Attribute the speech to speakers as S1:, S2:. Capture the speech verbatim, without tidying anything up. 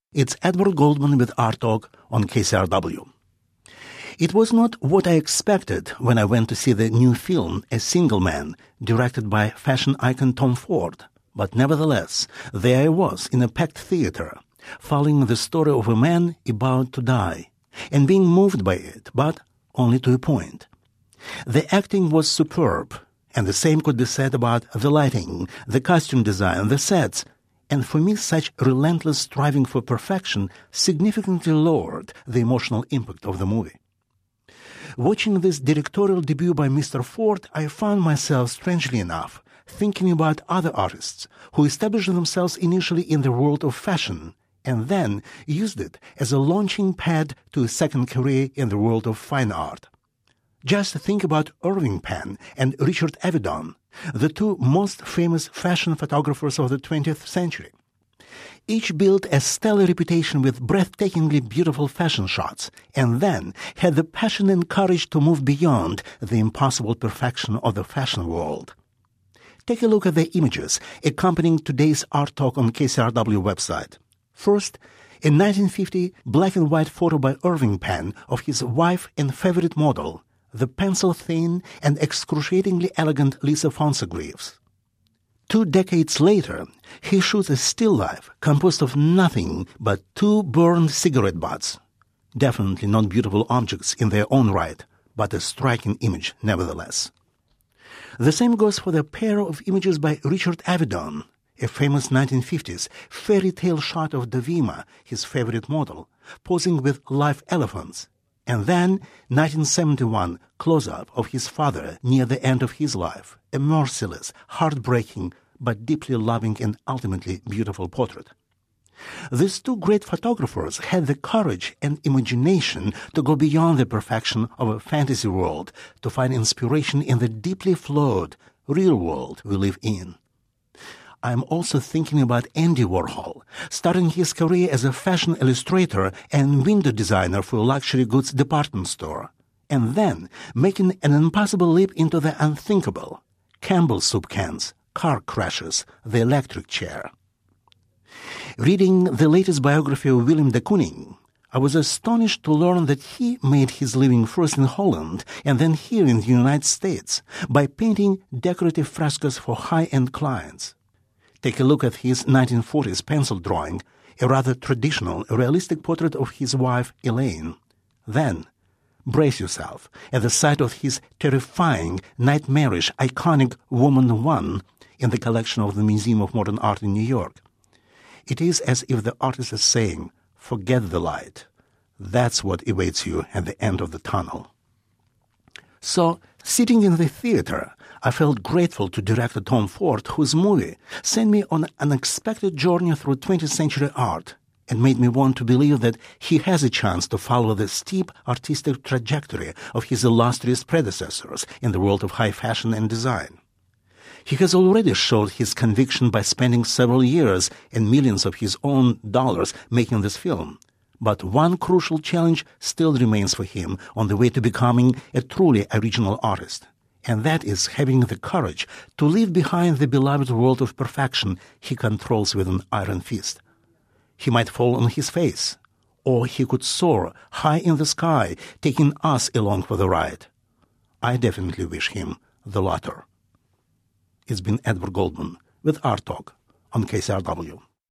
S1: It's Edward Goldman with Art Talk on K C R W. It was not what I expected when I went to see the new film, A Single Man, directed by fashion icon Tom Ford. But nevertheless, there I was in a packed theater, following the story of a man about to die, and being moved by it, but only to a point. The acting was superb, and the same could be said about the lighting, the costume design, the sets, and for me such relentless striving for perfection significantly lowered the emotional impact of the movie. Watching this directorial debut by Mister Ford, I found myself, strangely enough, thinking about other artists who established themselves initially in the world of fashion and then used it as a launching pad to a second career in the world of fine art. Just think about Irving Penn and Richard Avedon, the two most famous fashion photographers of the twentieth century. Each built a stellar reputation with breathtakingly beautiful fashion shots, and then had the passion and courage to move beyond the impossible perfection of the fashion world. Take a look at the images accompanying today's Art Talk on K C R W website. First, a nineteen fifty black and white photo by Irving Penn of his wife and favorite model, the pencil-thin and excruciatingly elegant Lisa Fonsa-Greaves. Two decades later, he shoots a still life composed of nothing but two burned cigarette butts. Definitely not beautiful objects in their own right, but a striking image nevertheless. The same goes for the pair of images by Richard Avedon, a famous nineteen fifties fairy tale shot of Davima, his favorite model, posing with live elephants, and then nineteen seventy-one close-up of his father near the end of his life, a merciless, heartbreaking, but deeply loving and ultimately beautiful portrait. These two great photographers had the courage and imagination to go beyond the perfection of a fantasy world to find inspiration in the deeply flawed, real world we live in. I'm also thinking about Andy Warhol, starting his career as a fashion illustrator and window designer for a luxury goods department store, and then making an impossible leap into the unthinkable: Campbell soup cans, car crashes, the electric chair. Reading the latest biography of Willem de Kooning, I was astonished to learn that he made his living first in Holland and then here in the United States by painting decorative frescoes for high-end clients. Take a look at his nineteen forties pencil drawing, a rather traditional, realistic portrait of his wife, Elaine. Then, brace yourself at the sight of his terrifying, nightmarish, iconic Woman One in the collection of the Museum of Modern Art in New York. It is as if the artist is saying, forget the light. That's what awaits you at the end of the tunnel. So, sitting in the theater, I felt grateful to director Tom Ford, whose movie sent me on an unexpected journey through twentieth century art and made me want to believe that he has a chance to follow the steep artistic trajectory of his illustrious predecessors in the world of high fashion and design. He has already showed his conviction by spending several years and millions of his own dollars making this film. But one crucial challenge still remains for him on the way to becoming a truly original artist, and that is having the courage to leave behind the beloved world of perfection he controls with an iron fist. He might fall on his face, or he could soar high in the sky, taking us along for the ride. I definitely wish him the latter. It's been Edward Goldman with Art Talk on K C R W.